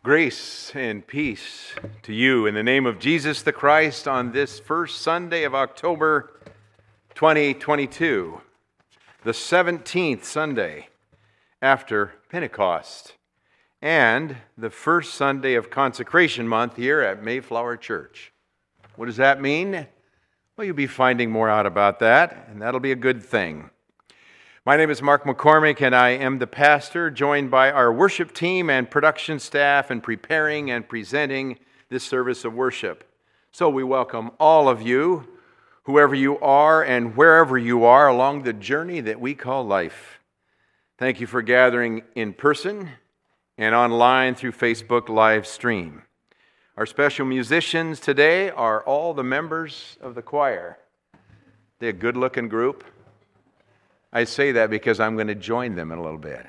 Grace and peace to you in the name of Jesus the Christ on this first Sunday of October 2022, the 17th Sunday after Pentecost, and the first Sunday of Consecration Month here at Mayflower Church. What does that mean? Well, you'll be finding more out about that, and that'll be a good thing. My name is Mark McCormick, and I am the pastor, joined by our worship team and production staff in preparing and presenting this service of worship. So we welcome all of you, whoever you are and wherever you are along the journey that we call life. Thank you for gathering in person and online through Facebook live stream. Our special musicians today are all the members of the choir. They're a good-looking group. I say that because I'm going to join them in a little bit.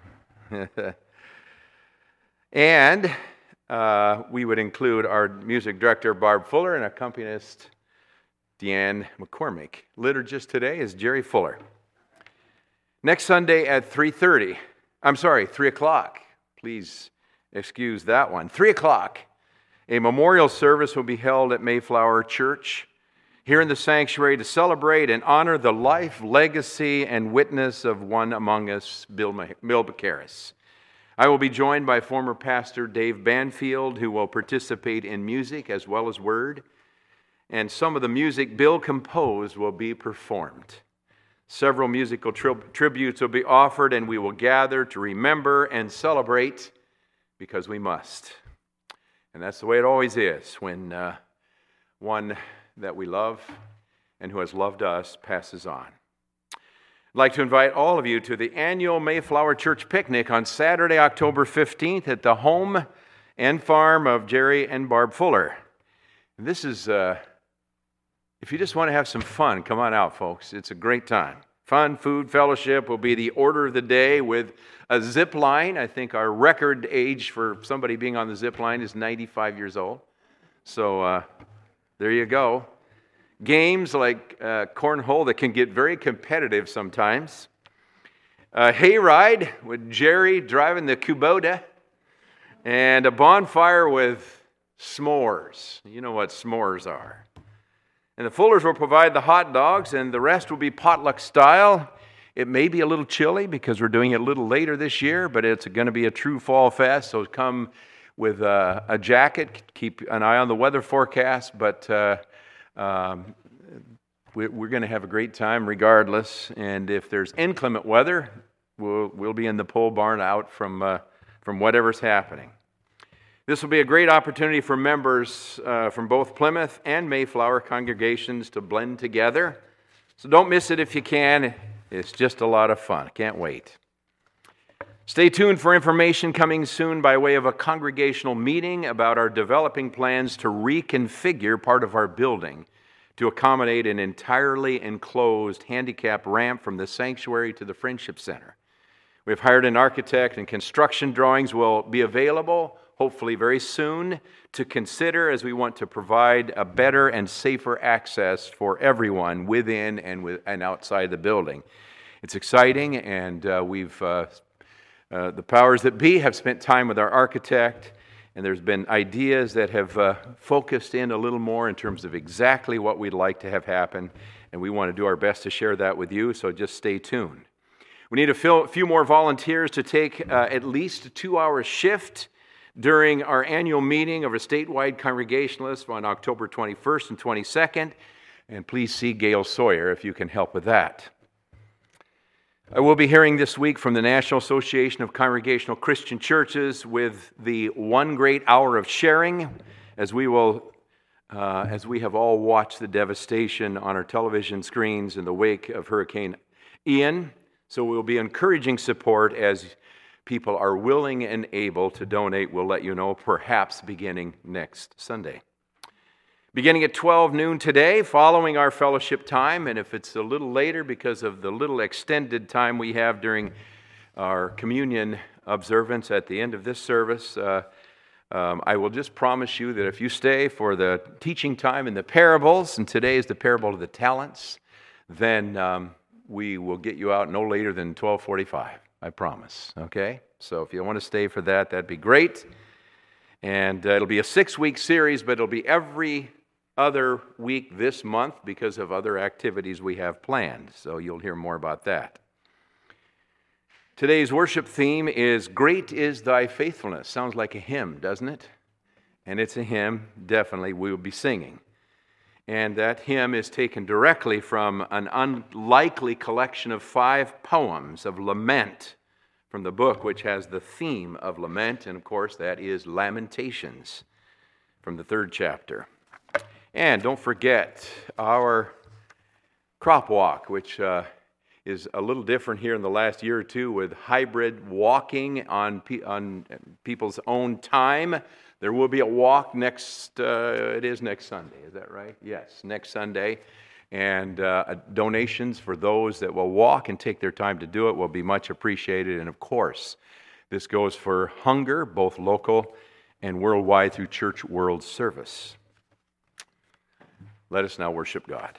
And we would include our music director, Barb Fuller, and accompanist, Deanne McCormick. Liturgist today is Jerry Fuller. Next Sunday at 3 o'clock. Please excuse that one. 3 o'clock. A memorial service will be held at Mayflower Church here in the sanctuary to celebrate and honor the life, legacy, and witness of one among us, Bill Baccaris. I will be joined by former pastor Dave Banfield, who will participate in music as well as word, and some of the music Bill composed will be performed. Several musical tributes will be offered, and we will gather to remember and celebrate because we must. And that's the way it always is when one that we love and who has loved us passes on. I'd like to invite all of you to the annual Mayflower Church picnic on Saturday, October 15th at the home and farm of Jerry and Barb Fuller. This is, if you just want to have some fun, come on out, folks. It's a great time. Fun, food, fellowship will be the order of the day with a zip line. I think our record age for somebody being on the zip line is 95 years old. So, there you go. Games like cornhole that can get very competitive sometimes. A hayride with Jerry driving the Kubota. And a bonfire with s'mores. You know what s'mores are. And the Fullers will provide the hot dogs, and the rest will be potluck style. It may be a little chilly because we're doing it a little later this year, but it's going to be a true fall fest, so come with a jacket. Keep an eye on the weather forecast, but we're going to have a great time regardless. And if there's inclement weather, we'll be in the pole barn out from whatever's happening. This will be a great opportunity for members from both Plymouth and Mayflower congregations to blend together. So don't miss it if you can. It's just a lot of fun. Can't wait. Stay tuned for information coming soon by way of a congregational meeting about our developing plans to reconfigure part of our building to accommodate an entirely enclosed handicap ramp from the sanctuary to the Friendship Center. We've hired an architect, and construction drawings will be available, hopefully very soon, to consider as we want to provide a better and safer access for everyone within and outside the building. It's exciting, and the powers that be have spent time with our architect, and there's been ideas that have focused in a little more in terms of exactly what we'd like to have happen, and we want to do our best to share that with you, so just stay tuned. We need a few more volunteers to take at least a 2-hour shift during our annual meeting of a statewide Congregationalists on October 21st and 22nd, and please see Gail Sawyer if you can help with that. I will be hearing this week from the National Association of Congregational Christian Churches with the One Great Hour of Sharing, as we have all watched the devastation on our television screens in the wake of Hurricane Ian. So we'll be encouraging support as people are willing and able to donate. We'll let you know, perhaps beginning next Sunday. Beginning at 12 noon today, following our fellowship time, and if it's a little later because of the little extended time we have during our communion observance at the end of this service, I will just promise you that if you stay for the teaching time in the parables, and today is the parable of the talents, then we will get you out no later than 12:45. I promise, okay? So if you want to stay for that, that'd be great. And it'll be a 6-week series, but it'll be every other week this month because of other activities we have planned. So you'll hear more about that. Today's worship theme is Great is Thy Faithfulness. Sounds like a hymn, doesn't it? And it's a hymn, definitely, we will be singing. And that hymn is taken directly from an unlikely collection of 5 poems of lament from the book which has the theme of lament. And of course, that is Lamentations from the 3rd chapter. And don't forget our crop walk, which is a little different here in the last year or two with hybrid walking on people's own time. There will be a walk next Sunday, is that right? Yes, next Sunday. And donations for those that will walk and take their time to do it will be much appreciated. And of course, this goes for hunger, both local and worldwide through Church World Service. Let us now worship God.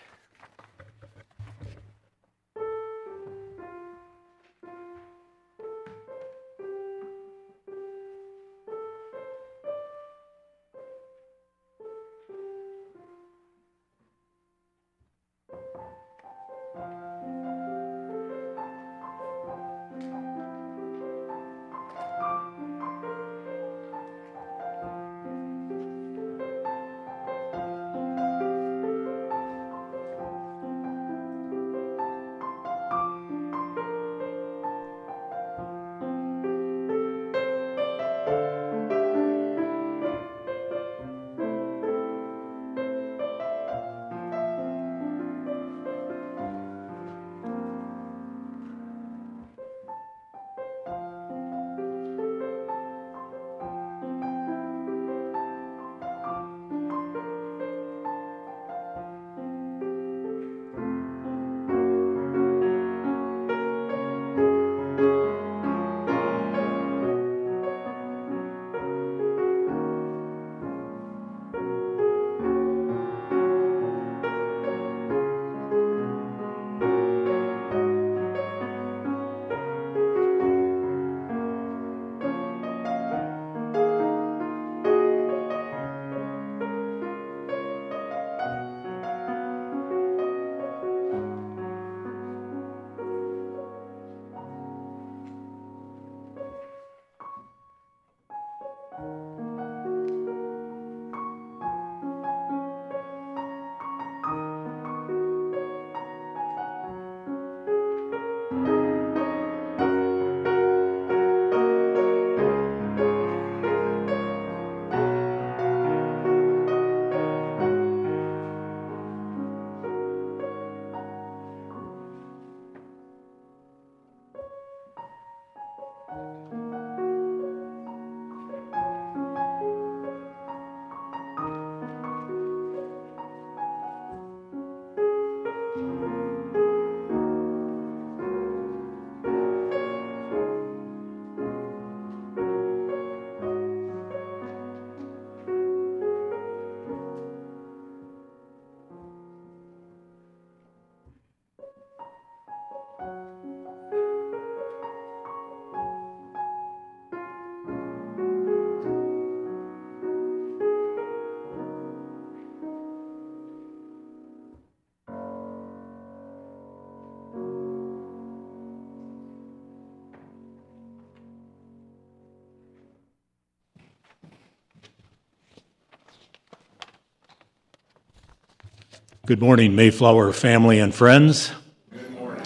Good morning, Mayflower family and friends. Good morning.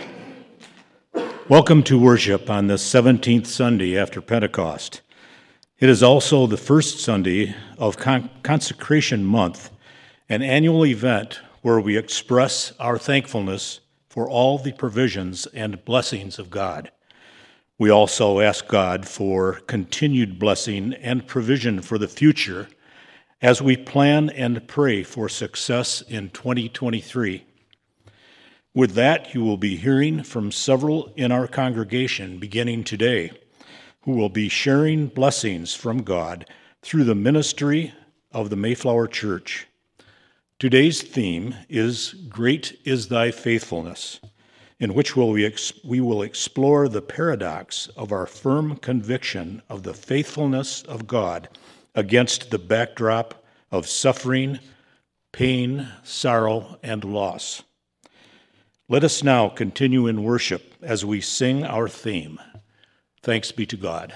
Welcome to worship on the 17th Sunday after Pentecost. It is also the first Sunday of Consecration Month, an annual event where we express our thankfulness for all the provisions and blessings of God. We also ask God for continued blessing and provision for the future as we plan and pray for success in 2023. With that, you will be hearing from several in our congregation beginning today, who will be sharing blessings from God through the ministry of the Mayflower Church. Today's theme is Great is Thy Faithfulness, in which we will explore the paradox of our firm conviction of the faithfulness of God against the backdrop of suffering, pain, sorrow, and loss. Let us now continue in worship as we sing our theme. Thanks be to God.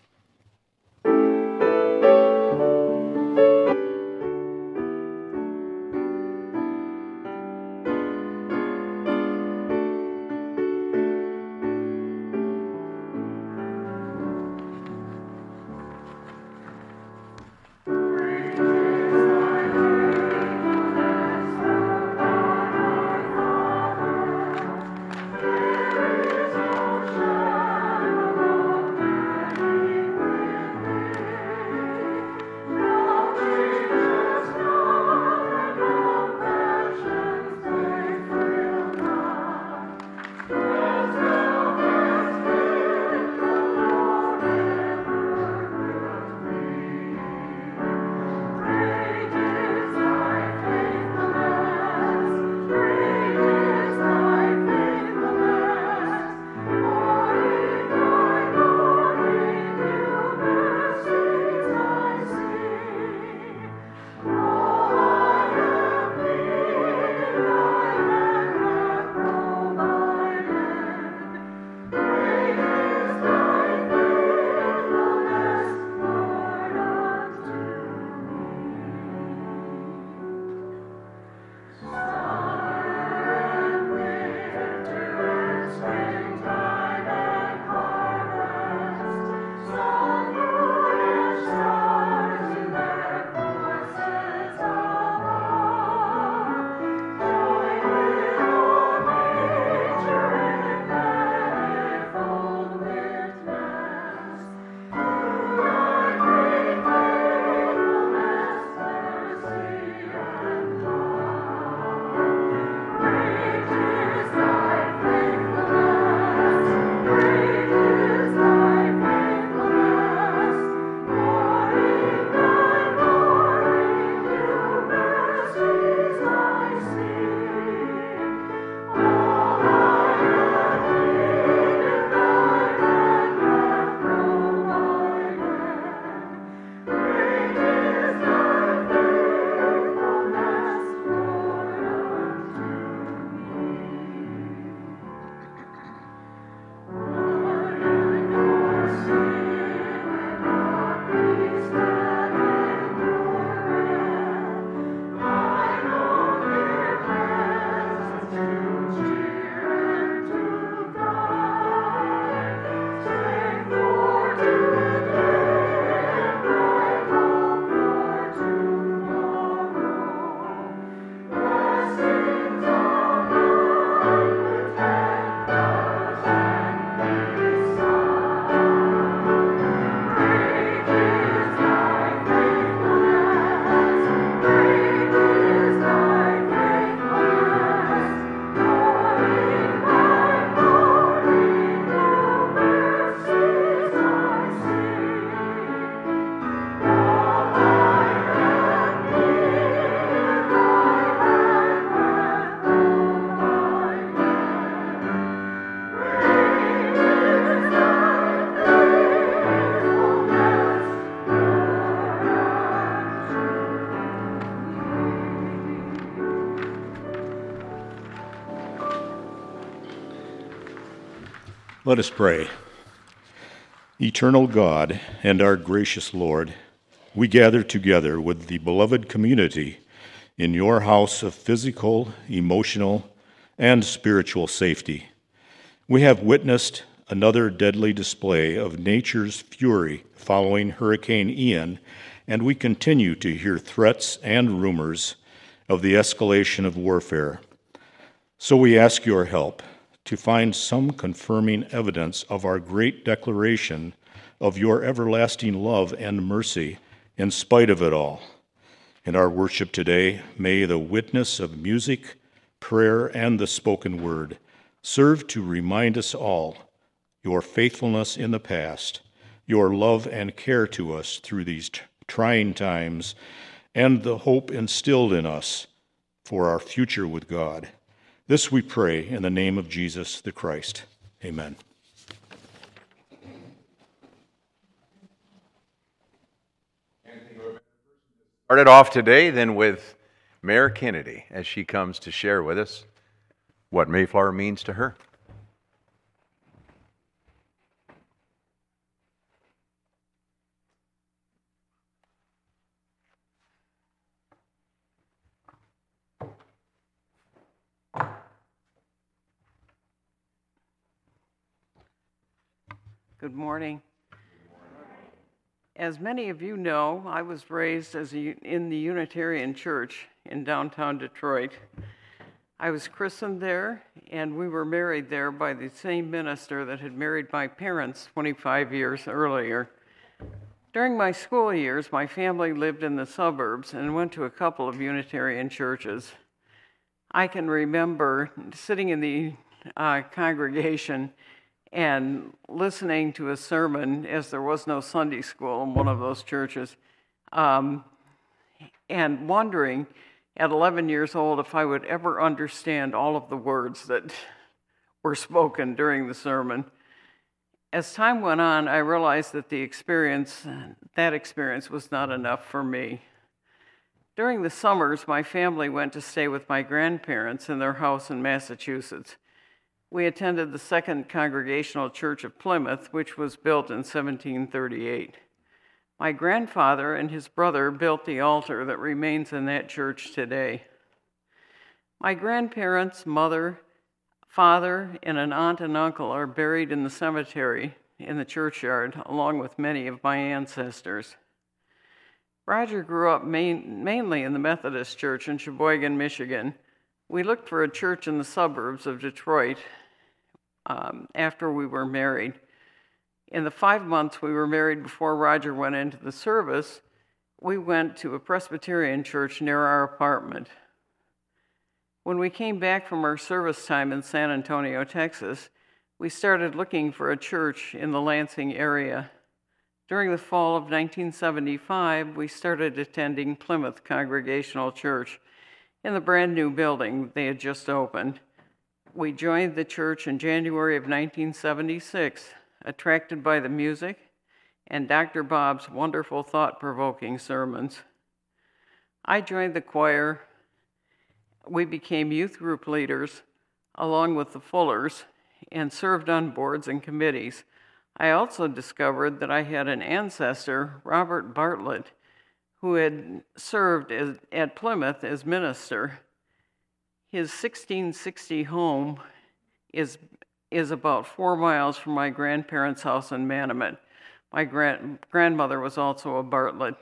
Let us pray. Eternal God and our gracious Lord, we gather together with the beloved community in your house of physical, emotional, and spiritual safety. We have witnessed another deadly display of nature's fury following Hurricane Ian, and we continue to hear threats and rumors of the escalation of warfare. So we ask your help to find some confirming evidence of our great declaration of your everlasting love and mercy in spite of it all. In our worship today, may the witness of music, prayer, and the spoken word serve to remind us all your faithfulness in the past, your love and care to us through these trying times, and the hope instilled in us for our future with God. This we pray in the name of Jesus the Christ. Amen. And Start it off today then with Mayor Kennedy as she comes to share with us what Mayflower means to her. Good morning. As many of you know, I was raised in the Unitarian Church in downtown Detroit. I was christened there, and we were married there by the same minister that had married my parents 25 years earlier. During my school years, my family lived in the suburbs and went to a couple of Unitarian churches. I can remember sitting in the congregation and listening to a sermon, as there was no Sunday school in one of those churches, and wondering at 11 years old if I would ever understand all of the words that were spoken during the sermon. As time went on, I realized that that experience was not enough for me. During the summers, my family went to stay with my grandparents in their house in Massachusetts. We attended the Second Congregational Church of Plymouth, which was built in 1738. My grandfather and his brother built the altar that remains in that church today. My grandparents, mother, father, and an aunt and uncle are buried in the cemetery in the churchyard, along with many of my ancestors. Roger grew up mainly in the Methodist Church in Sheboygan, Michigan. We looked for a church in the suburbs of Detroit after we were married. In the 5 months we were married before Roger went into the service, we went to a Presbyterian church near our apartment. When we came back from our service time in San Antonio, Texas, we started looking for a church in the Lansing area. During the fall of 1975, we started attending Plymouth Congregational Church in the brand new building they had just opened. We joined the church in January of 1976, attracted by the music and Dr. Bob's wonderful, thought-provoking sermons. I joined the choir. We became youth group leaders, along with the Fullers, and served on boards and committees. I also discovered that I had an ancestor, Robert Bartlett, who had served at Plymouth as minister. His 1660 home is about 4 miles from my grandparents' house in Manamet. My grandmother was also a Bartlett.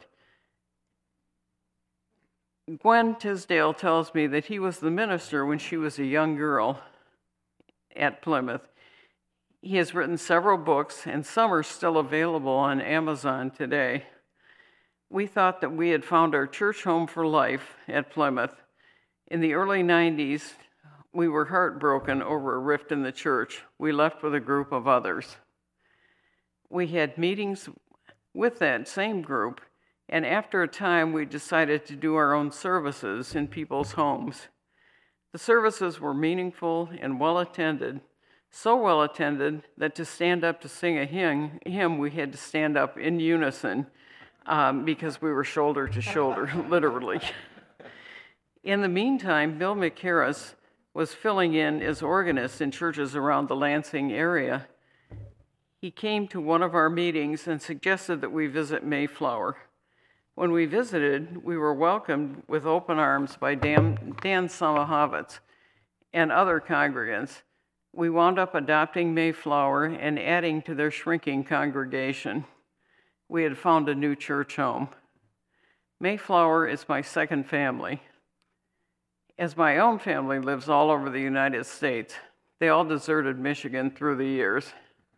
Gwen Tisdale tells me that he was the minister when she was a young girl at Plymouth. He has written several books, and some are still available on Amazon today. We thought that we had found our church home for life at Plymouth. In the early 90s, we were heartbroken over a rift in the church. We left with a group of others. We had meetings with that same group, and after a time, we decided to do our own services in people's homes. The services were meaningful and well-attended, so well-attended that to stand up to sing a hymn, we had to stand up in unison because we were shoulder to shoulder, literally. In the meantime, Bill McHarris was filling in as organist in churches around the Lansing area. He came to one of our meetings and suggested that we visit Mayflower. When we visited, we were welcomed with open arms by Dan Samahovitz and other congregants. We wound up adopting Mayflower and adding to their shrinking congregation. We had found a new church home. Mayflower is my second family. As my own family lives all over the United States, they all deserted Michigan through the years.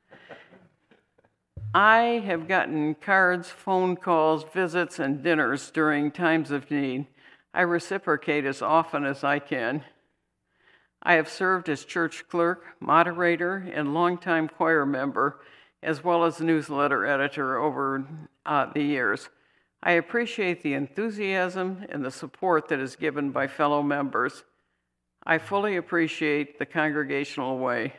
I have gotten cards, phone calls, visits, and dinners during times of need. I reciprocate as often as I can. I have served as church clerk, moderator, and longtime choir member, as well as newsletter editor over the years. I appreciate the enthusiasm and the support that is given by fellow members. I fully appreciate the congregational way.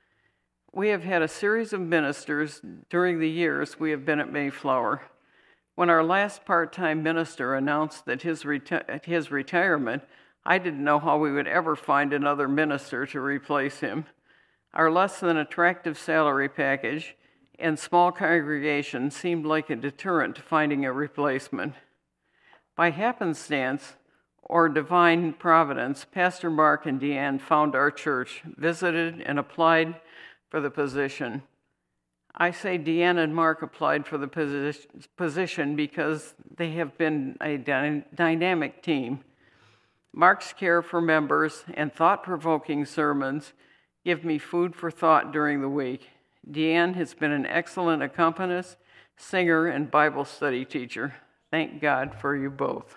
We have had a series of ministers during the years we have been at Mayflower. When our last part-time minister announced that his retirement, I didn't know how we would ever find another minister to replace him. Our less than attractive salary package and small congregation seemed like a deterrent to finding a replacement. By happenstance or divine providence, Pastor Mark and Deanne found our church, visited, and applied for the position. I say Deanne and Mark applied for the position because they have been a dynamic team. Mark's care for members and thought-provoking sermons give me food for thought during the week. Deanne has been an excellent accompanist, singer, and Bible study teacher. Thank God for you both.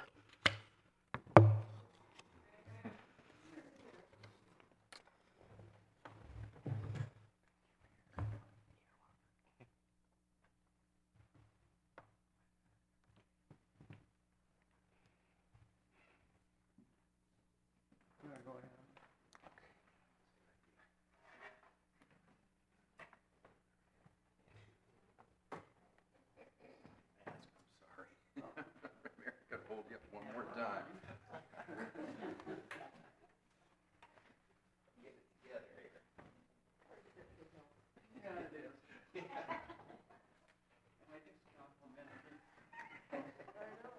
Hold you up one more time. Get it together here. Yeah, it is. I just complimented you. I know.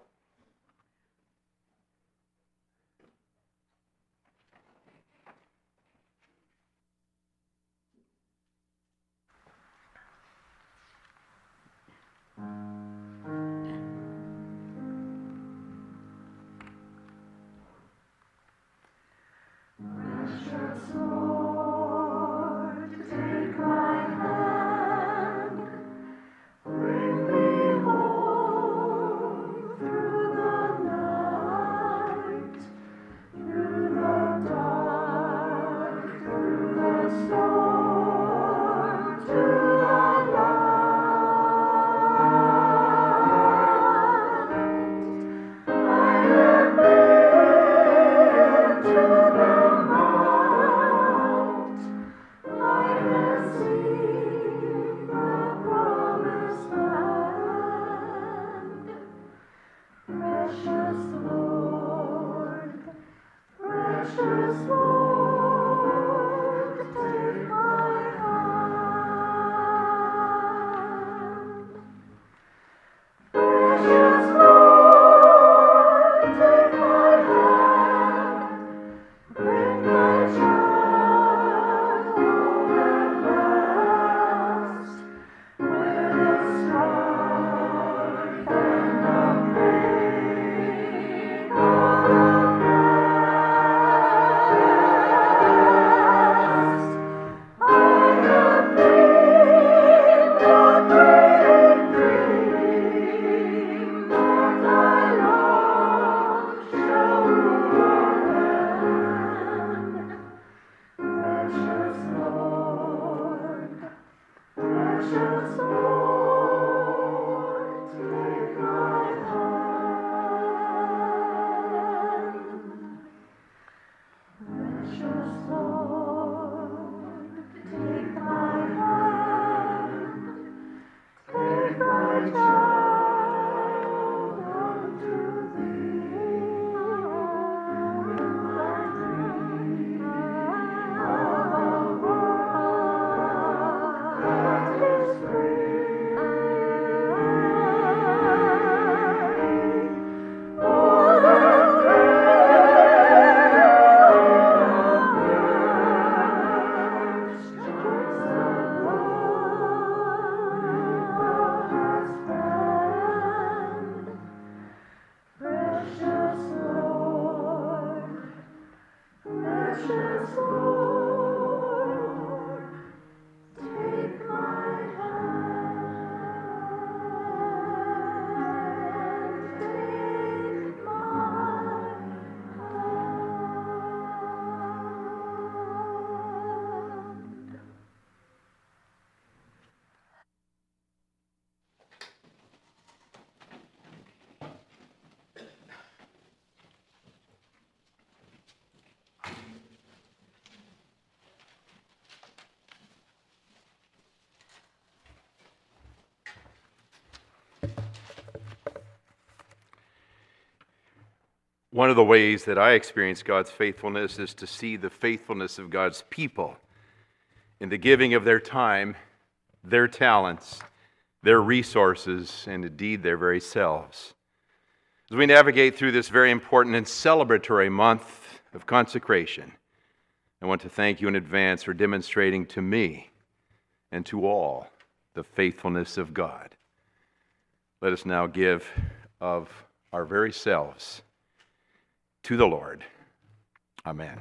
One of the ways that I experience God's faithfulness is to see the faithfulness of God's people in the giving of their time, their talents, their resources, and indeed their very selves. As we navigate through this very important and celebratory month of consecration, I want to thank you in advance for demonstrating to me and to all the faithfulness of God. Let us now give of our very selves to the Lord. Amen.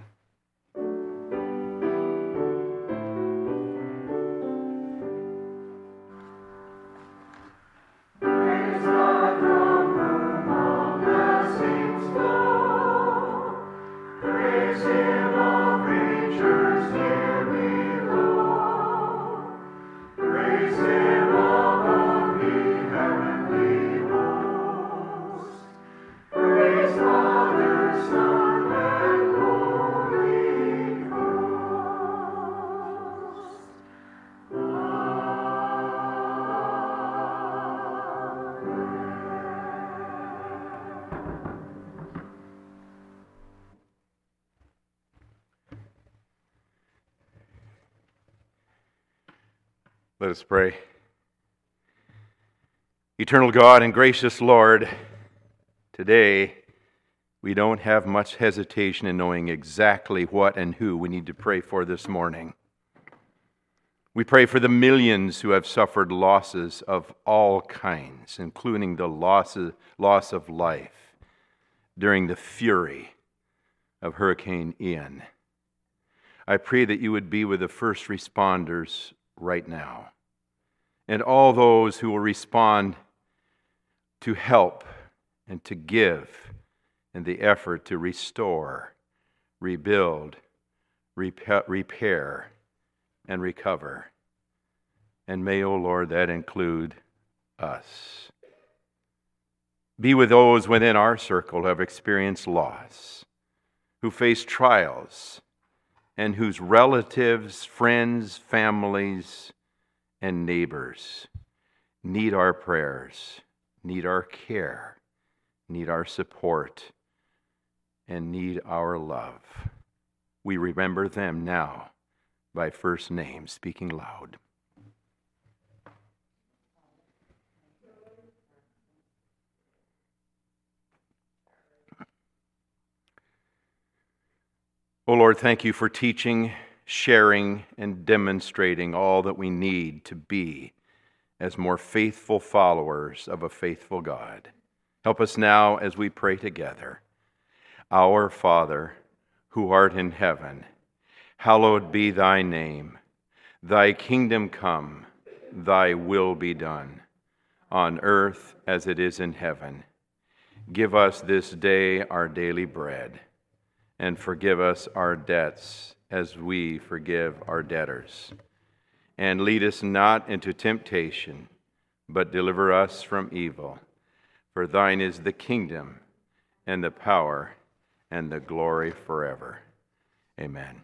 Let us pray. Eternal God and gracious Lord, today we don't have much hesitation in knowing exactly what and who we need to pray for this morning. We pray for the millions who have suffered losses of all kinds, including the loss of life during the fury of Hurricane Ian. I pray that you would be with the first responders right now, and all those who will respond to help and to give in the effort to restore, rebuild, repair, and recover. And may, O Lord, that include us. Be with those within our circle who have experienced loss, who face trials, and whose relatives, friends, families, and neighbors need our prayers, need our care, need our support, and need our love. We remember them now by first name, speaking loud. O Lord, thank you for teaching, sharing, and demonstrating all that we need to be as more faithful followers of a faithful God. Help us now as we pray together. Our Father, who art in heaven, hallowed be thy name. Thy kingdom come, thy will be done, on earth as it is in heaven. Give us this day our daily bread, and forgive us our debts as we forgive our debtors. And lead us not into temptation, but deliver us from evil. For thine is the kingdom, and the power, and the glory forever. Amen.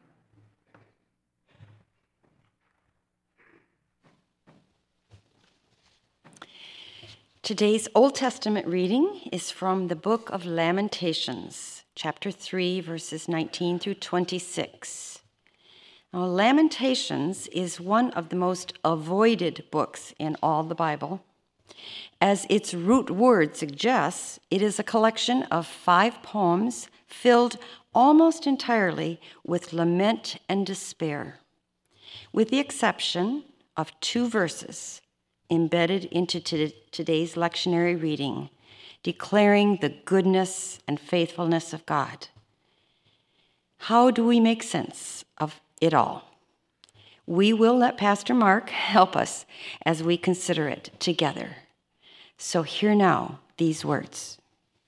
Today's Old Testament reading is from the book of Lamentations, chapter 3, verses 19 through 26. Now, Lamentations is one of the most avoided books in all the Bible. As its root word suggests, it is a collection of 5 poems filled almost entirely with lament and despair, with the exception of 2 verses embedded into today's lectionary reading, declaring the goodness and faithfulness of God. How do we make sense of it all? We will let Pastor Mark help us as we consider it together. So hear now these words.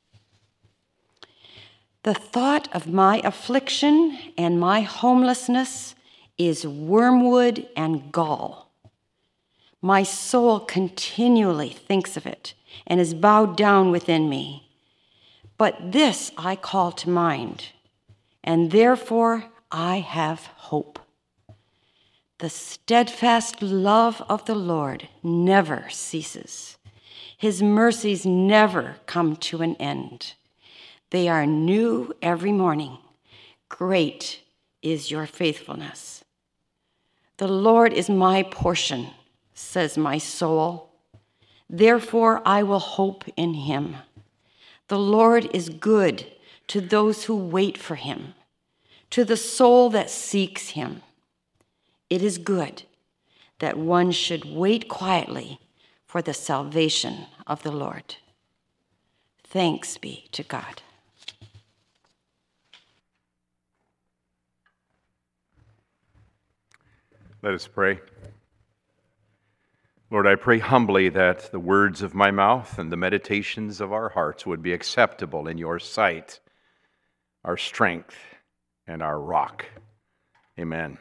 The thought of my affliction and my homelessness is wormwood and gall. My soul continually thinks of it and is bowed down within me. But this I call to mind, and therefore I have hope. The steadfast love of the Lord never ceases. His mercies never come to an end. They are new every morning. Great is your faithfulness. The Lord is my portion, says my soul. Therefore I will hope in him. The Lord is good to those who wait for him, to the soul that seeks him. It is good that one should wait quietly for the salvation of the Lord. Thanks be to God. Let us pray. Lord, I pray humbly that the words of my mouth and the meditations of our hearts would be acceptable in your sight, our strength and our rock. Amen.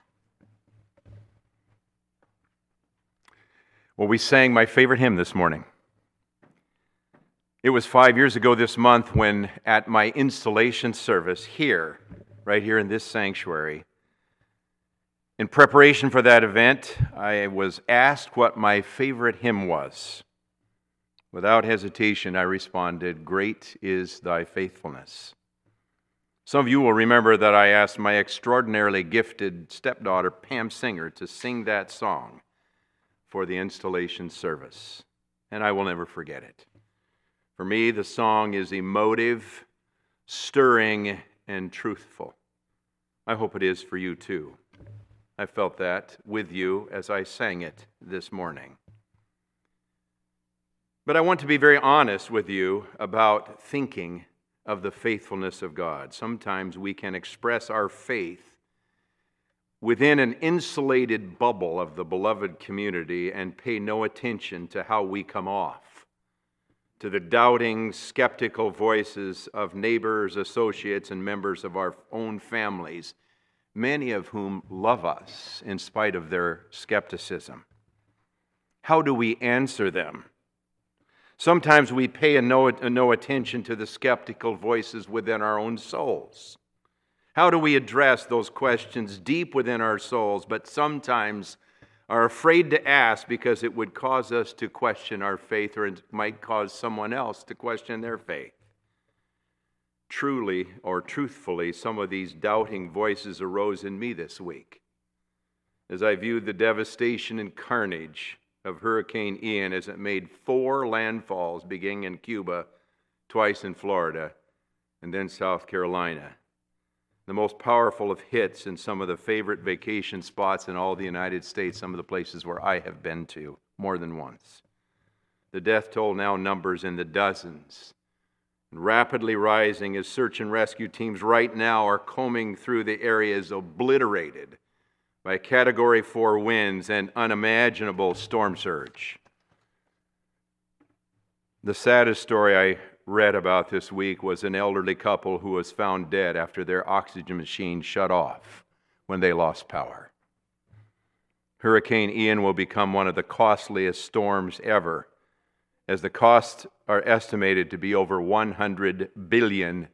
Well, we sang my favorite hymn this morning. It was 5 years ago this month when, at my installation service here, right here in this sanctuary, in preparation for that event, I was asked what my favorite hymn was. Without hesitation, I responded, "Great is thy faithfulness." Some of you will remember that I asked my extraordinarily gifted stepdaughter, Pam Singer, to sing that song for the installation service, and I will never forget it. For me, the song is emotive, stirring, and truthful. I hope it is for you too. I felt that with you as I sang it this morning. But I want to be very honest with you about thinking of the faithfulness of God. Sometimes we can express our faith within an insulated bubble of the beloved community and pay no attention to how we come off, to the doubting, skeptical voices of neighbors, associates, and members of our own families, many of whom love us in spite of their skepticism. How do we answer them? Sometimes we pay no attention to the skeptical voices within our own souls. How do we address those questions deep within our souls, but sometimes are afraid to ask because it would cause us to question our faith, or it might cause someone else to question their faith? Truly or truthfully, some of these doubting voices arose in me this week as I viewed the devastation and carnage of Hurricane Ian as it made 4 landfalls, beginning in Cuba, twice in Florida, and then South Carolina. The most powerful of hits in some of the favorite vacation spots in all the United States, some of the places where I have been to more than once. The death toll now numbers in the dozens, rapidly rising as search and rescue teams right now are combing through the areas obliterated by Category 4 winds and unimaginable storm surge. The saddest story I read about this week was an elderly couple who was found dead after their oxygen machine shut off when they lost power. Hurricane Ian will become one of the costliest storms ever, as the costs are estimated to be over $100 billion.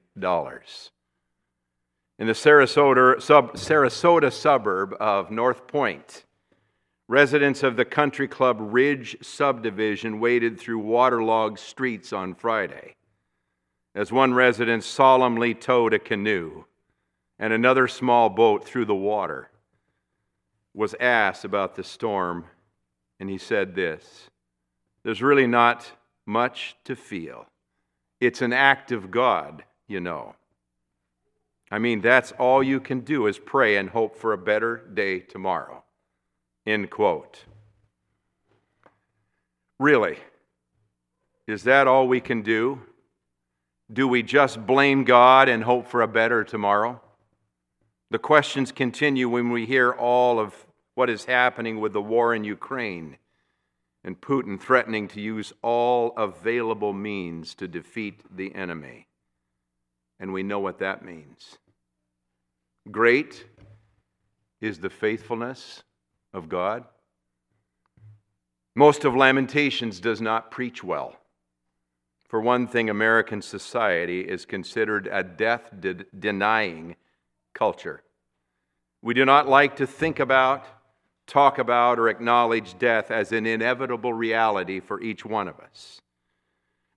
In the Sarasota suburb of North Point, residents of the country club Ridge subdivision waded through waterlogged streets on Friday, as one resident solemnly towed a canoe and another small boat through the water. Was asked about the storm, and he said this: "There's really not much to feel. It's an act of God, you know. I mean, that's all you can do is pray and hope for a better day tomorrow." End quote. Really? Is that all we can do? Do we just blame God and hope for a better tomorrow? The questions continue when we hear all of what is happening with the war in Ukraine and Putin threatening to use all available means to defeat the enemy. And we know what that means. Great is the faithfulness of God. Most of Lamentations does not preach well. For one thing, American society is considered a death-denying culture. We do not like to think about, talk about, or acknowledge death as an inevitable reality for each one of us.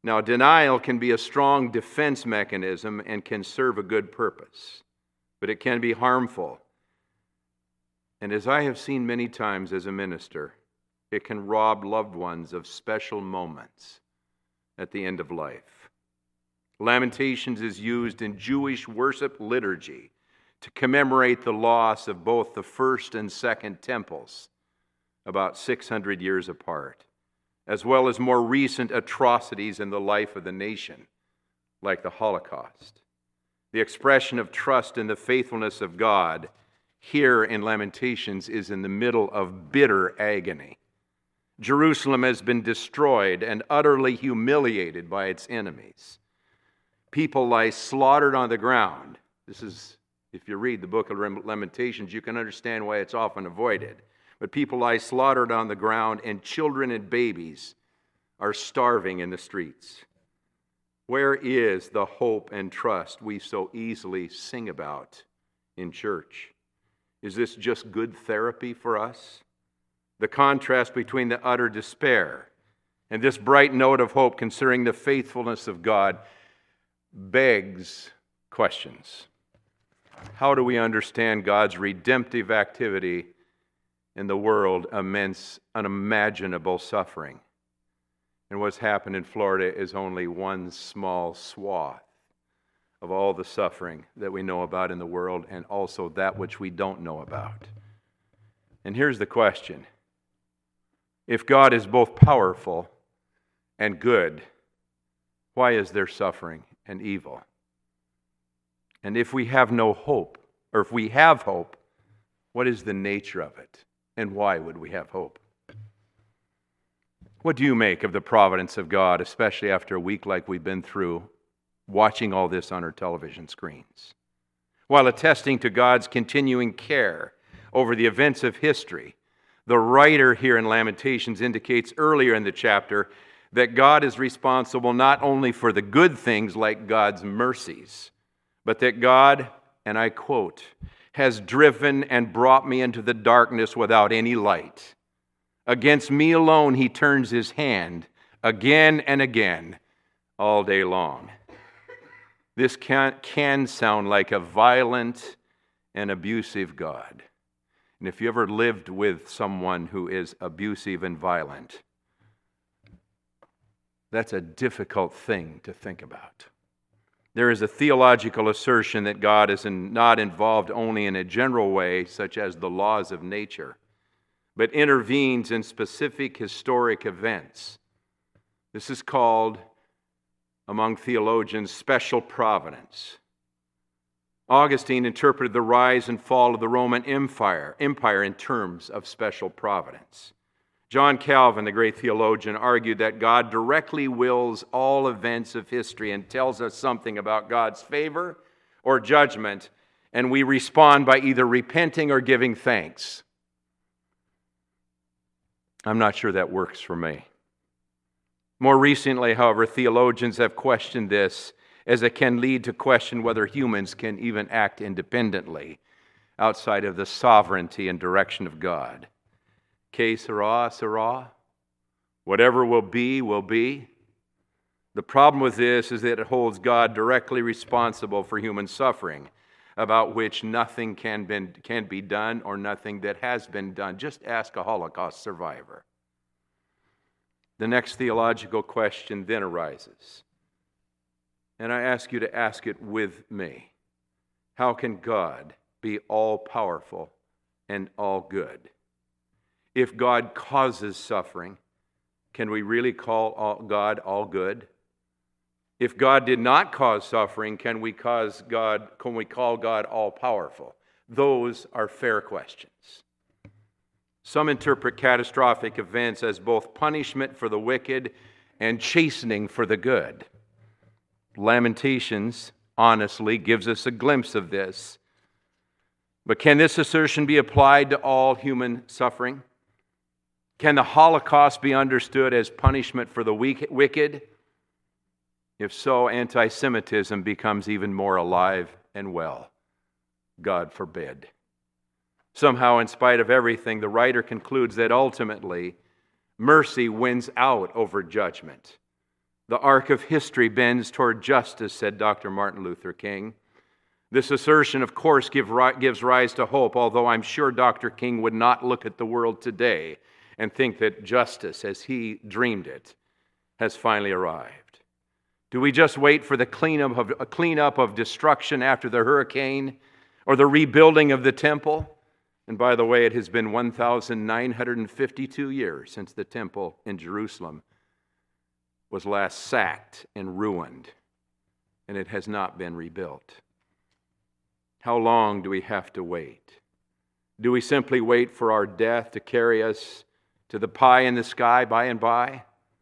Now, denial can be a strong defense mechanism and can serve a good purpose, but it can be harmful. And as I have seen many times as a minister, it can rob loved ones of special moments at the end of life. Lamentations is used in Jewish worship liturgy to commemorate the loss of both the first and second temples, about 600 years apart, as well as more recent atrocities in the life of the nation, like the Holocaust. The expression of trust in the faithfulness of God here in Lamentations is in the middle of bitter agony. Jerusalem has been destroyed and utterly humiliated by its enemies. People lie slaughtered on the ground. This is, if you read the book of Lamentations, you can understand why it's often avoided. But people lie slaughtered on the ground, and children and babies are starving in the streets. Where is the hope and trust we so easily sing about in church? Is this just good therapy for us? The contrast between the utter despair and this bright note of hope concerning the faithfulness of God begs questions. How do we understand God's redemptive activity in the world amidst unimaginable suffering? And what's happened in Florida is only one small swath of all the suffering that we know about in the world, and also that which we don't know about. And here's the question. If God is both powerful and good, why is there suffering and evil? And if we have no hope, or if we have hope, what is the nature of it? And why would we have hope? What do you make of the providence of God, especially after a week like we've been through, watching all this on our television screens? While attesting to God's continuing care over the events of history, the writer here in Lamentations indicates earlier in the chapter that God is responsible not only for the good things like God's mercies, but that God, and I quote, has driven and brought me into the darkness without any light. Against me alone he turns his hand again and again all day long. This can sound like a violent and abusive God. And if you ever lived with someone who is abusive and violent, that's a difficult thing to think about. There is a theological assertion that God is not involved only in a general way, such as the laws of nature, but intervenes in specific historic events. This is called, among theologians, special providence. Augustine interpreted the rise and fall of the Roman Empire in terms of special providence. John Calvin, the great theologian, argued that God directly wills all events of history and tells us something about God's favor or judgment, and we respond by either repenting or giving thanks. I'm not sure that works for me. More recently, however, theologians have questioned this, as it can lead to question whether humans can even act independently outside of the sovereignty and direction of God. Que sera, sera. Whatever will be, will be. The problem with this is that it holds God directly responsible for human suffering, about which nothing can be done or nothing that has been done. Just ask a Holocaust survivor. The next theological question then arises, and I ask you to ask it with me. How can God be all-powerful and all-good? If God causes suffering, can we really call God all-good? If God did not cause suffering, can we call God all-powerful? Those are fair questions. Some interpret catastrophic events as both punishment for the wicked and chastening for the good. Lamentations, honestly, gives us a glimpse of this. But can this assertion be applied to all human suffering? Can the Holocaust be understood as punishment for the wicked? If so, anti-Semitism becomes even more alive and well. God forbid. Somehow, in spite of everything, the writer concludes that ultimately, mercy wins out over judgment. The arc of history bends toward justice, said Dr. Martin Luther King. This assertion, of course, gives rise to hope, although I'm sure Dr. King would not look at the world today and think that justice, as he dreamed it, has finally arrived. Do we just wait for the cleanup of destruction after the hurricane, or the rebuilding of the temple? And by the way, it has been 1,952 years since the temple in Jerusalem was last sacked and ruined, and it has not been rebuilt. How long do we have to wait? Do we simply wait for our death to carry us to the pie in the sky by and by?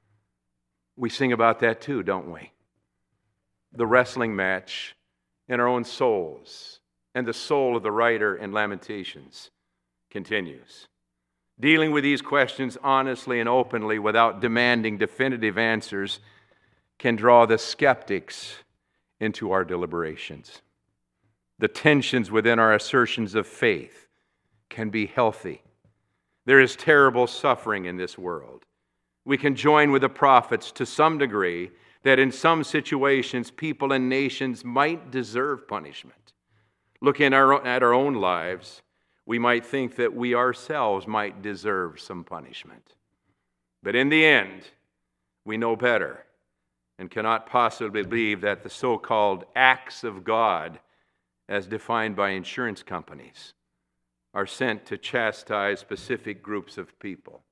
We sing about that too, don't we? The wrestling match in our own souls, and the soul of the writer in Lamentations continues. Dealing with these questions honestly and openly without demanding definitive answers can draw the skeptics into our deliberations. The tensions within our assertions of faith can be healthy. There is terrible suffering in this world. We can join with the prophets to some degree that in some situations people and nations might deserve punishment. Looking at our own lives, we might think that we ourselves might deserve some punishment. But in the end, we know better and cannot possibly believe that the so-called acts of God, as defined by insurance companies, are sent to chastise specific groups of people.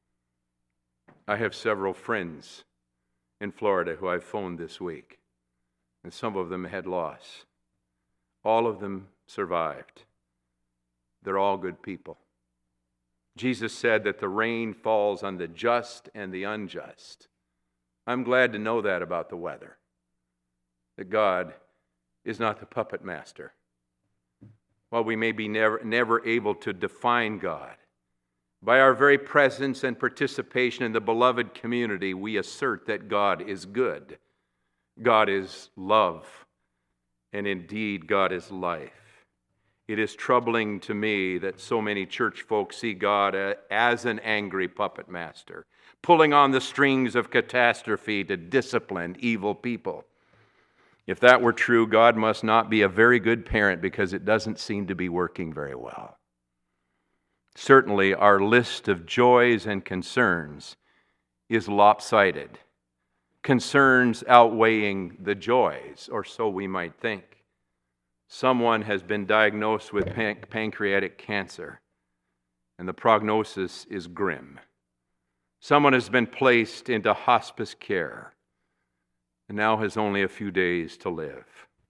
I have several friends in Florida who I've phoned this week, and some of them had loss. All of them survived. They're all good people. Jesus said that the rain falls on the just and the unjust. I'm glad to know that about the weather, that God is not the puppet master. While we may be never able to define God, by our very presence and participation in the beloved community, we assert that God is good. God is love. And indeed, God is life. It is troubling to me that so many church folks see God as an angry puppet master, pulling on the strings of catastrophe to discipline evil people. If that were true, God must not be a very good parent, because it doesn't seem to be working very well. Certainly, our list of joys and concerns is lopsided, concerns outweighing the joys, or so we might think. Someone has been diagnosed with pancreatic cancer, and the prognosis is grim. Someone has been placed into hospice care and now has only a few days to live.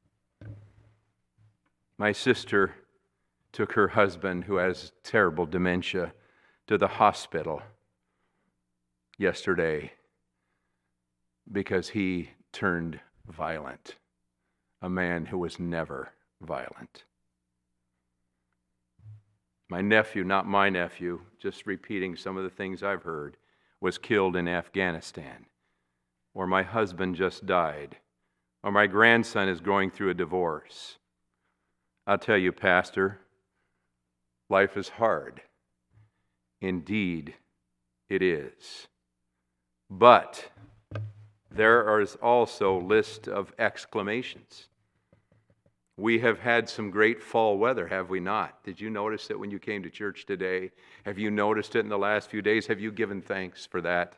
My sister took her husband, who has terrible dementia, to the hospital yesterday because he turned violent, a man who was never violent. My nephew, not my nephew, just repeating some of the things I've heard, was killed in Afghanistan. Or my husband just died. Or my grandson is going through a divorce. I'll tell you, Pastor, life is hard. Indeed, it is. But there is also a list of exclamations. We have had some great fall weather, have we not? Did you notice it when you came to church today? Have you noticed it in the last few days? Have you given thanks for that?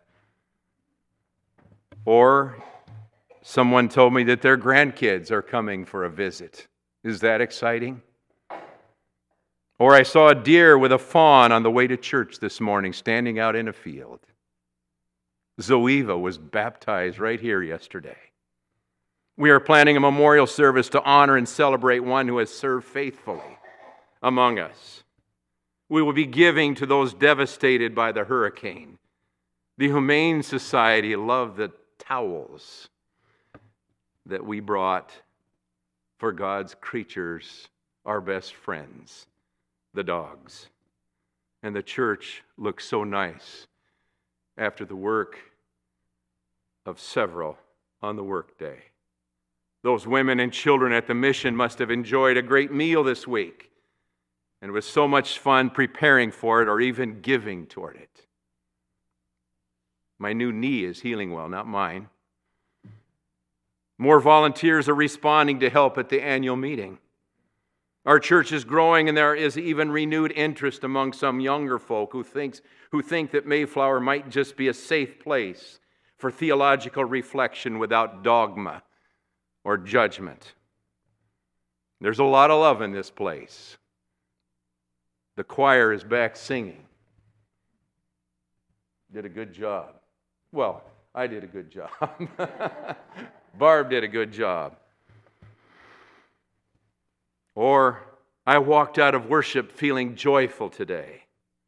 Or someone told me that their grandkids are coming for a visit. Is that exciting? Or I saw a deer with a fawn on the way to church this morning, standing out in a field. Zoeva was baptized right here yesterday. We are planning a memorial service to honor and celebrate one who has served faithfully among us. We will be giving to those devastated by the hurricane. The Humane Society loved the towels that we brought for God's creatures, our best friends, the dogs. And the church looks so nice after the work of several on the workday. Those women and children at the mission must have enjoyed a great meal this week, and it was so much fun preparing for it or even giving toward it. My new knee is healing well, not mine. More volunteers are responding to help at the annual meeting. Our church is growing, and there is even renewed interest among some younger folk who think that Mayflower might just be a safe place for theological reflection without dogma or judgment. There's a lot of love in this place. The choir is back singing. Did a good job. Well, I did a good job. Barb did a good job. Or, I walked out of worship feeling joyful today.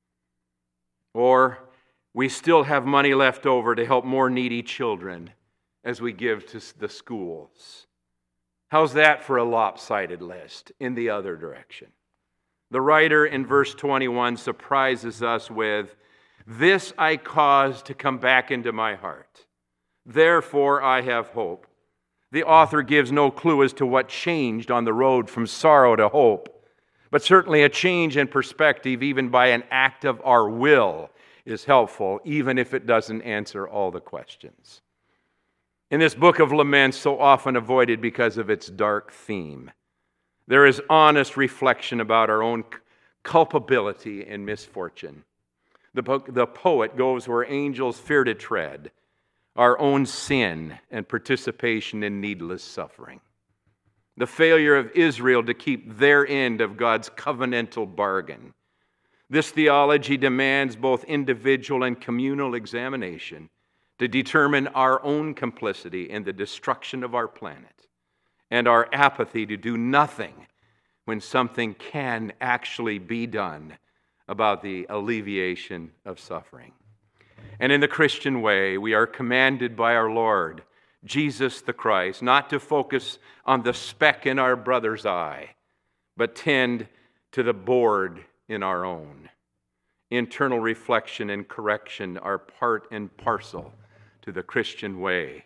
Or, we still have money left over to help more needy children as we give to the schools. How's that for a lopsided list in the other direction? The writer in verse 21 surprises us with, "This I cause to come back into my heart. Therefore I have hope." The author gives no clue as to what changed on the road from sorrow to hope, but certainly a change in perspective, even by an act of our will, is helpful, even if it doesn't answer all the questions. In this book of laments, so often avoided because of its dark theme, there is honest reflection about our own culpability in misfortune. The poet goes where angels fear to tread, our own sin and participation in needless suffering. The failure of Israel to keep their end of God's covenantal bargain. This theology demands both individual and communal examination to determine our own complicity in the destruction of our planet and our apathy to do nothing when something can actually be done about the alleviation of suffering. And in the Christian way, we are commanded by our Lord, Jesus the Christ, not to focus on the speck in our brother's eye, but tend to the board in our own. Internal reflection and correction are part and parcel to the Christian way.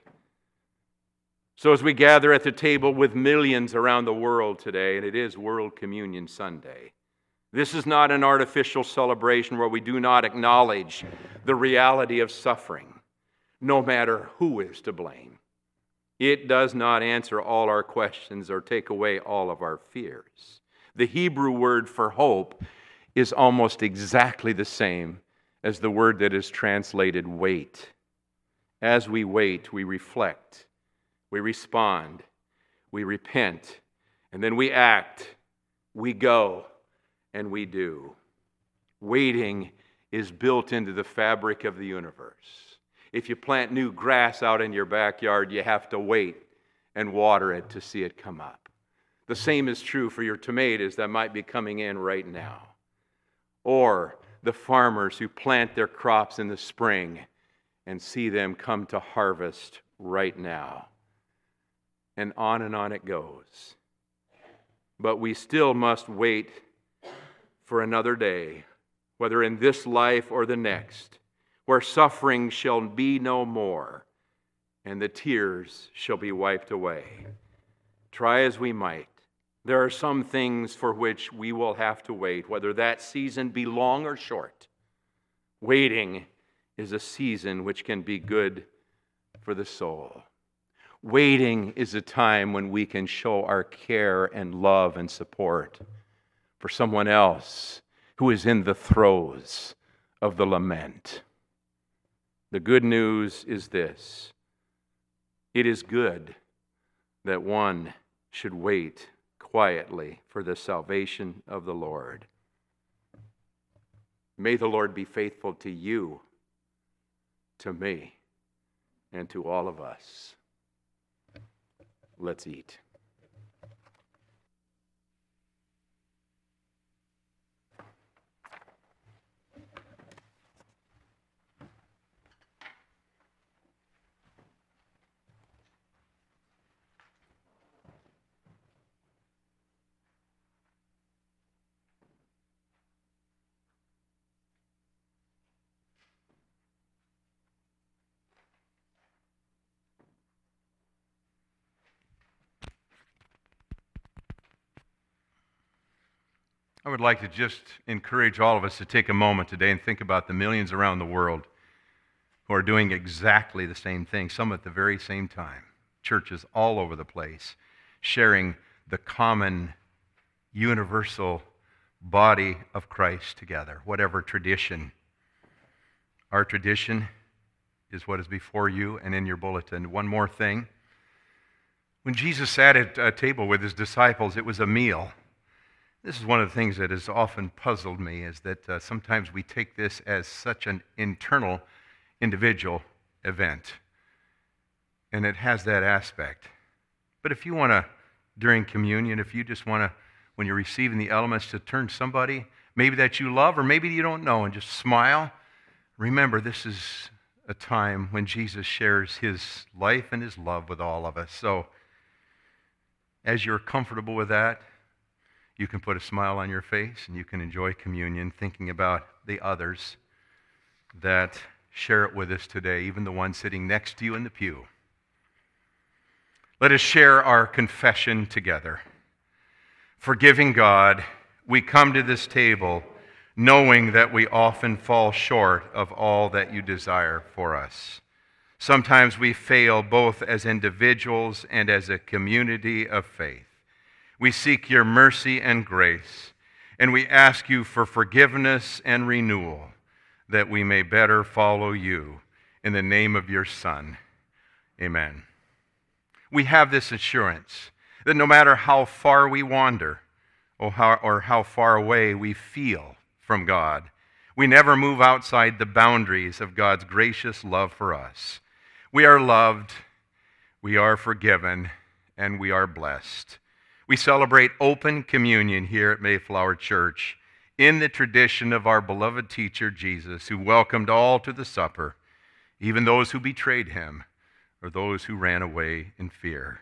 So as we gather at the table with millions around the world today, and it is World Communion Sunday, this is not an artificial celebration where we do not acknowledge the reality of suffering, no matter who is to blame. It does not answer all our questions or take away all of our fears. The Hebrew word for hope is almost exactly the same as the word that is translated wait. As we wait, we reflect, we respond, we repent, and then we act, we go, and we do. Waiting is built into the fabric of the universe. If you plant new grass out in your backyard, you have to wait and water it to see it come up. The same is true for your tomatoes that might be coming in right now. Or the farmers who plant their crops in the spring and see them come to harvest right now. And on it goes. But we still must wait for another day, whether in this life or the next, where suffering shall be no more, and the tears shall be wiped away. Try as we might, there are some things for which we will have to wait, whether that season be long or short. Waiting is a season which can be good for the soul. Waiting is a time when we can show our care and love and support for someone else who is in the throes of the lament. The good news is this: it is good that one should wait quietly for the salvation of the Lord. May the Lord be faithful to you, to me, and to all of us. Let's eat. I would like to just encourage all of us to take a moment today and think about the millions around the world who are doing exactly the same thing, some at the very same time. churches all over the place, sharing the common, universal body of Christ together, whatever tradition. Our tradition is what is before you and in your bulletin. One more thing. When Jesus sat at a table with his disciples, it was a meal. This is one of the things that has often puzzled me, is that sometimes we take this as such an internal, individual event. And it has that aspect. But if you want to, during communion, if you just want to, when you're receiving the elements, to turn somebody, maybe that you love or maybe you don't know, and just smile, remember this is a time when Jesus shares his life and his love with all of us. So, as you're comfortable with that, you can put a smile on your face and you can enjoy communion thinking about the others that share it with us today, even the one sitting next to you in the pew. Let us share our confession together. Forgiving God, we come to this table knowing that we often fall short of all that you desire for us. Sometimes we fail both as individuals and as a community of faith. We seek your mercy and grace, and we ask you for forgiveness and renewal, that we may better follow you. In the name of your Son, amen. We have this assurance that no matter how far we wander or how far away we feel from God, we never move outside the boundaries of God's gracious love for us. We are loved, we are forgiven, and we are blessed. We celebrate open communion here at Mayflower Church in the tradition of our beloved teacher Jesus, who welcomed all to the supper, even those who betrayed him or those who ran away in fear.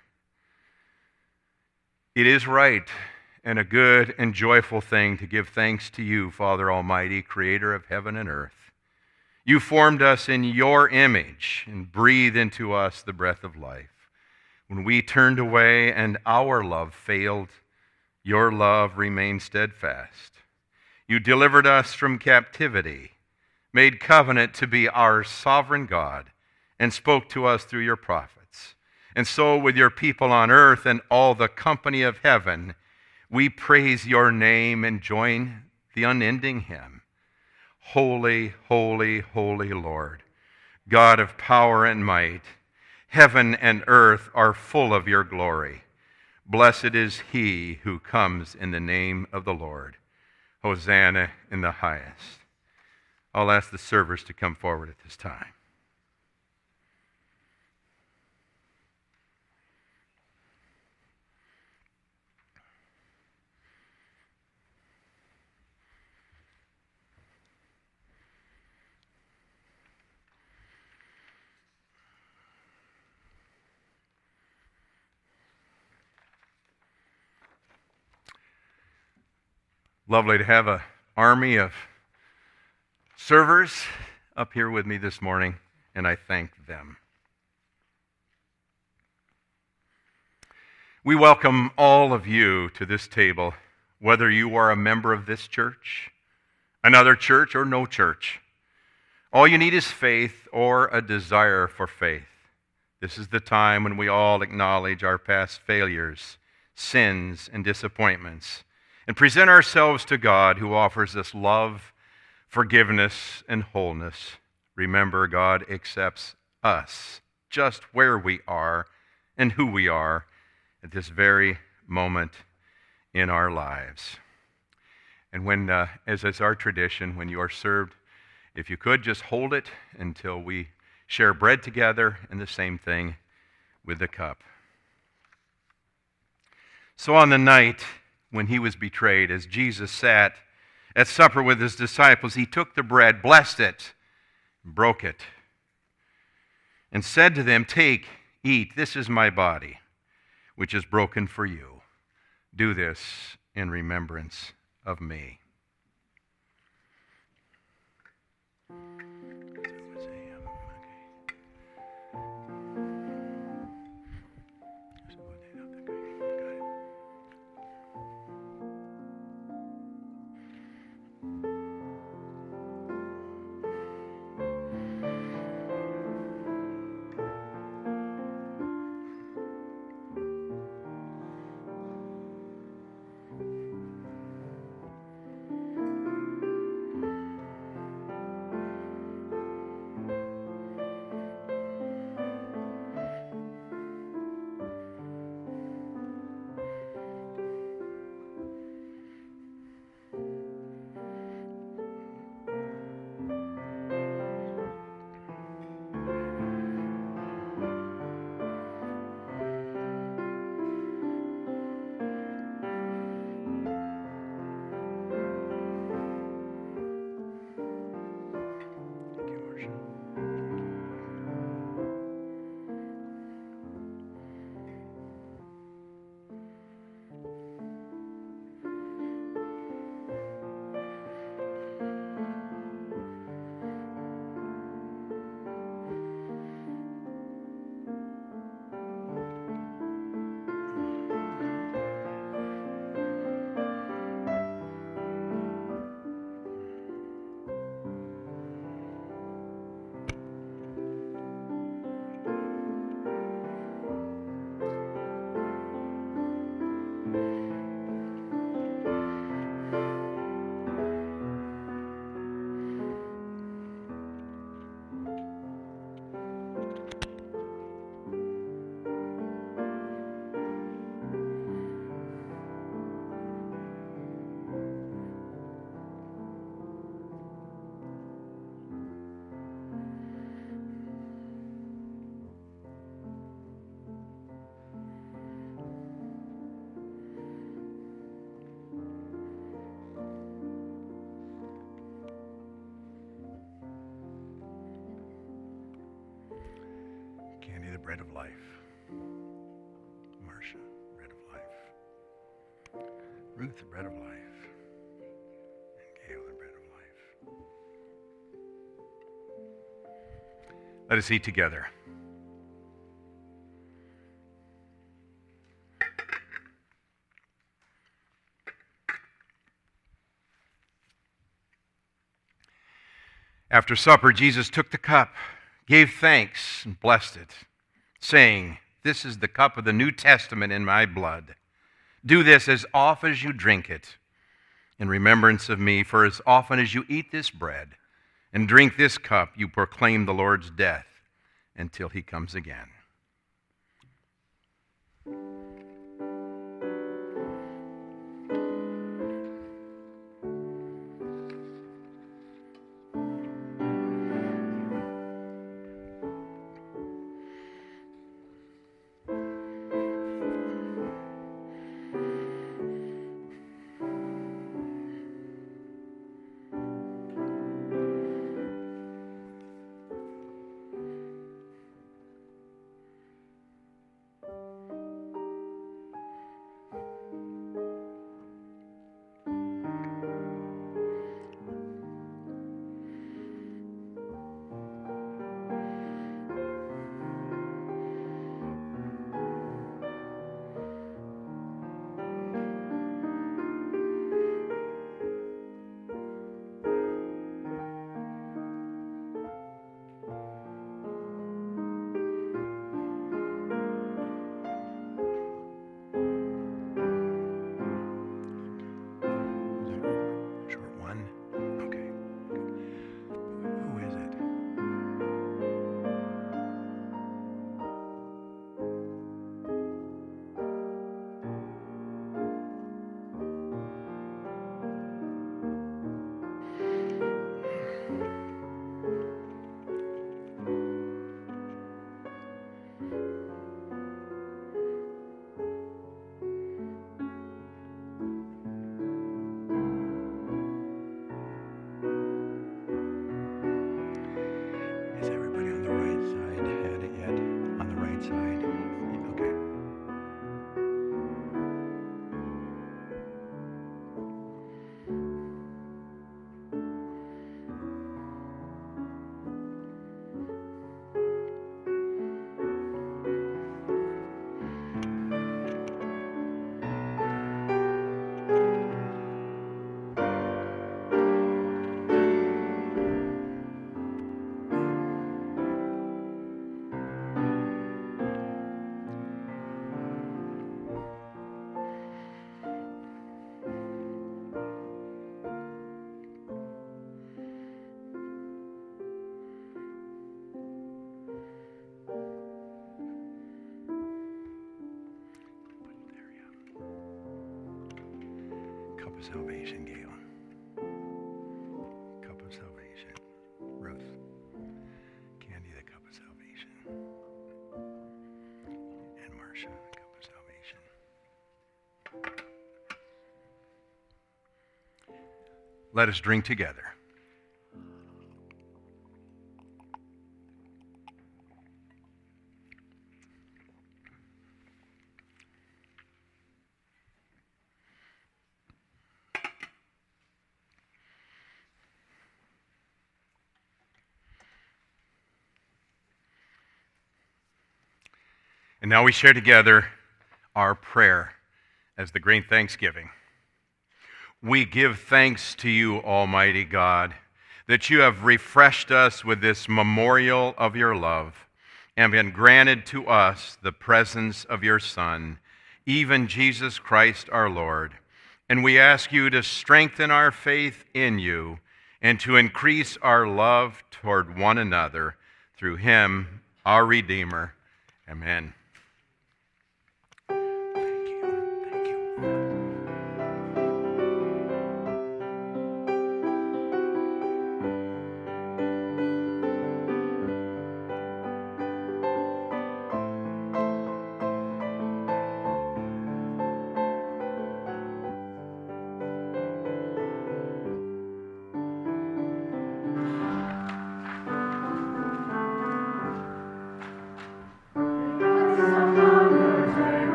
It is right and a good and joyful thing to give thanks to you, Father Almighty, creator of heaven and earth. You formed us in your image and breathed into us the breath of life. When we turned away and our love failed, your love remained steadfast. You delivered us from captivity, made covenant to be our sovereign God, and spoke to us through your prophets. And so with your people on earth and all the company of heaven, we praise your name and join the unending hymn. Holy, holy, holy Lord, God of power and might, heaven and earth are full of your glory. Blessed is he who comes in the name of the Lord. Hosanna in the highest. I'll ask the servers to come forward at this time. Lovely to have an army of servers up here with me this morning, and I thank them. We welcome all of you to this table, whether you are a member of this church, another church, or no church. All you need is faith or a desire for faith. This is the time when we all acknowledge our past failures, sins, and disappointments, and present ourselves to God, who offers us love, forgiveness, and wholeness. Remember, God accepts us just where we are and who we are at this very moment in our lives. And when, as is our tradition, when you are served, if you could just hold it until we share bread together, and the same thing with the cup. So on the night when he was betrayed, as Jesus sat at supper with his disciples, he took the bread, blessed it, broke it, and said to them, "Take, eat, this is my body, which is broken for you. Do this in remembrance of me." bread of life. Marcia, bread of life. Ruth, the bread of life. And Gail, the bread of life. Let us eat together. After supper, Jesus took the cup, gave thanks, and blessed it, saying, "This is the cup of the New Testament in my blood. Do this as often as you drink it in remembrance of me, for as often as you eat this bread and drink this cup, you proclaim the Lord's death until he comes again." of salvation, Gail. Cup of salvation. Ruth. Candy, the cup of salvation. And Marcia, the cup of salvation. Let us drink together. And now we share together our prayer as the great thanksgiving. We give thanks to you, Almighty God, that you have refreshed us with this memorial of your love and been granted to us the presence of your Son, even Jesus Christ our Lord. And we ask you to strengthen our faith in you and to increase our love toward one another through him, our Redeemer. Amen.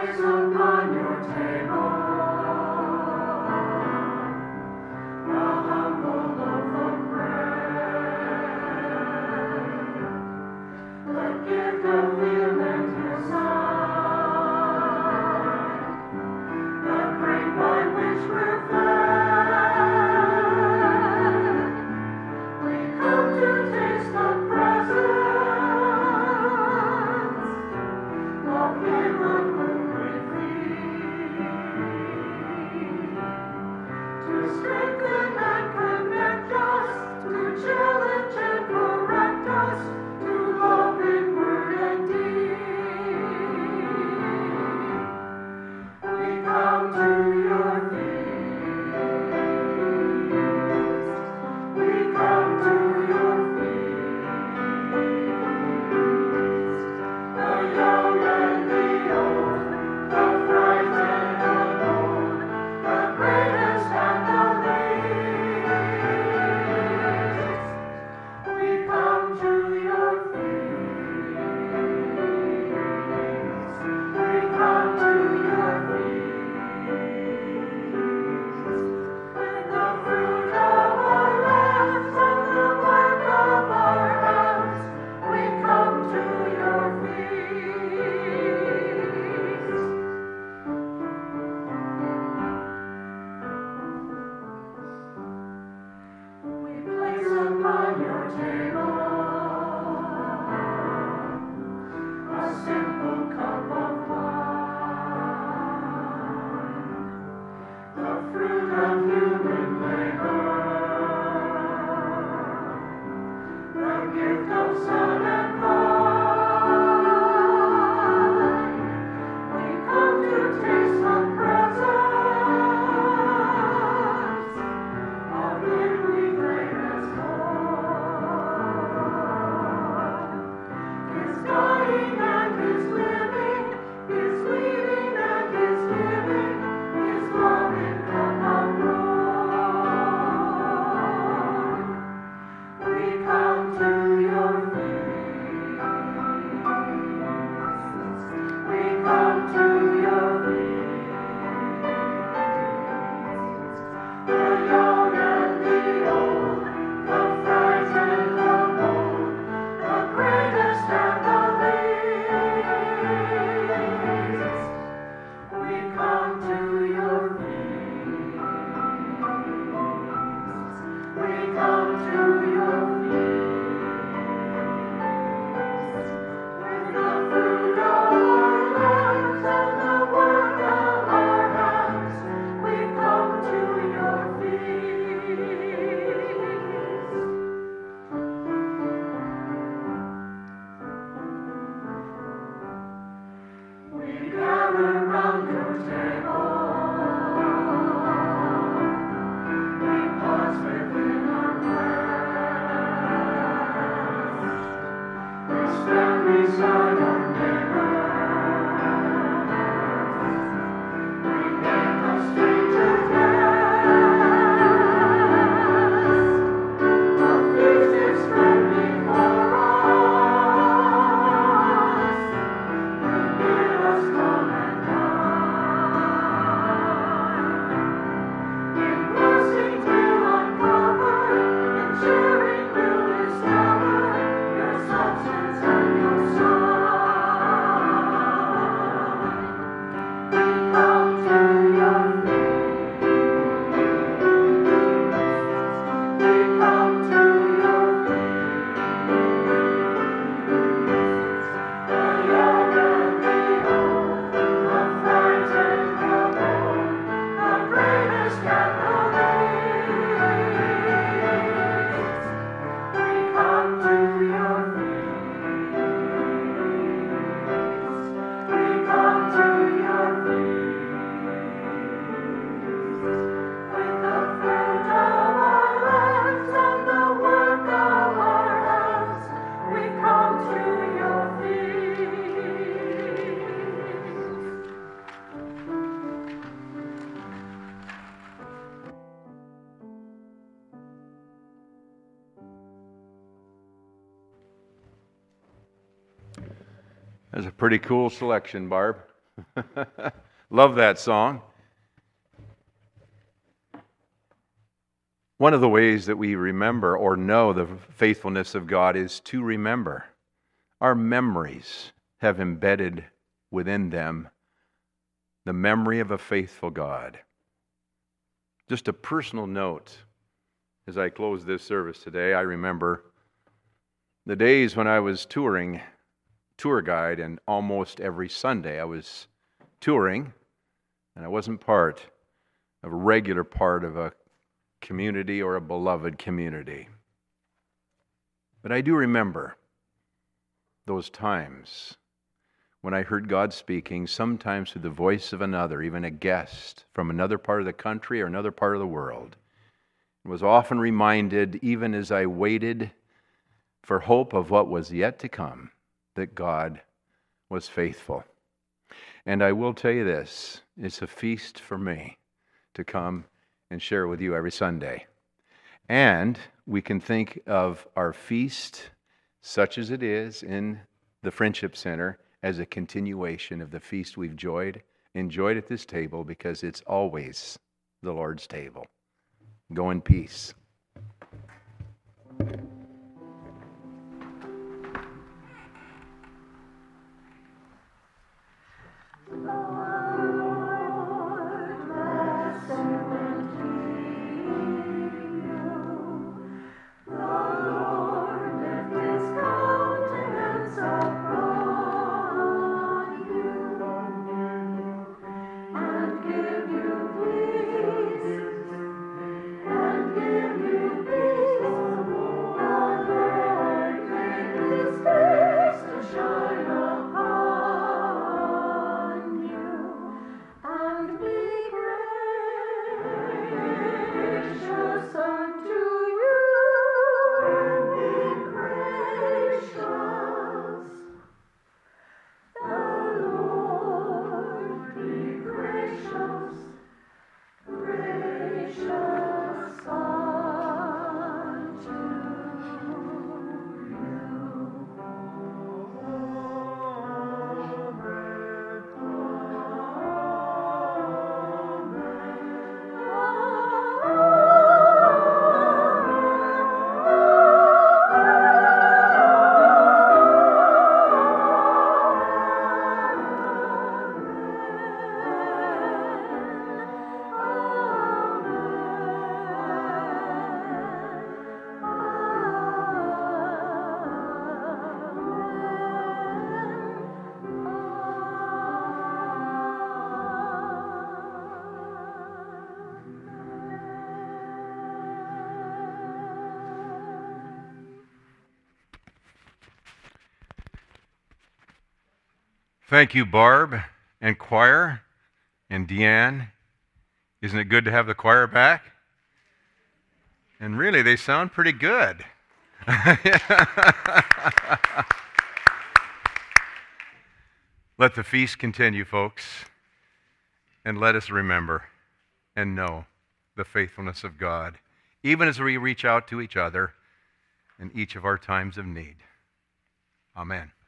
That's a pretty cool selection, Barb. Love that song. One of the ways that we remember or know the faithfulness of God is to remember. Our memories have embedded within them the memory of a faithful God. Just a personal note as I close this service today, I remember the days when I was touring, tour guide, and almost every Sunday I was touring, and I wasn't part of a regular part of a community or a beloved community. But I do remember those times when I heard God speaking, sometimes through the voice of another, even a guest from another part of the country or another part of the world. I was often reminded, even as I waited for hope of what was yet to come, that God was faithful. And I will tell you this, it's a feast for me to come and share with you every Sunday. And we can think of our feast, such as it is in the Friendship Center, as a continuation of the feast we've enjoyed at this table, because it's always the Lord's table. Go in peace. Thank you, Barb and choir and Deanne. Isn't it good to have the choir back? And really, they sound pretty good. Let the feast continue, folks, and let us remember and know the faithfulness of God, even as we reach out to each other in each of our times of need. Amen.